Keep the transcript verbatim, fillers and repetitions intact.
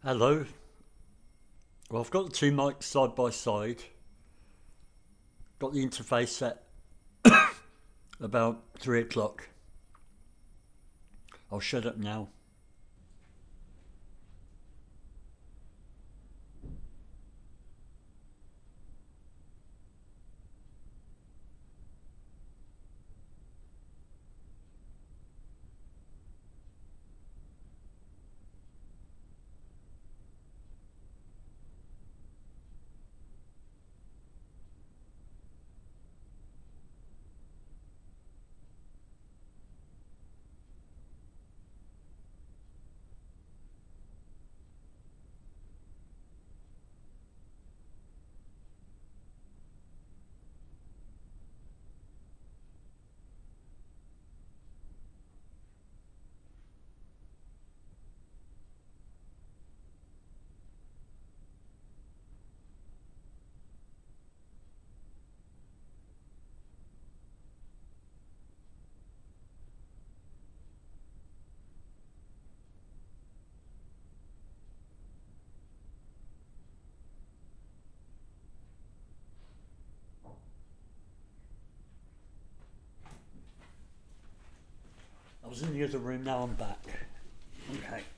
Hello. Well, I've got the two mics side by side. Got the interface set about three o'clock. I'll shut up now. I was in the other room, now I'm back. Okay.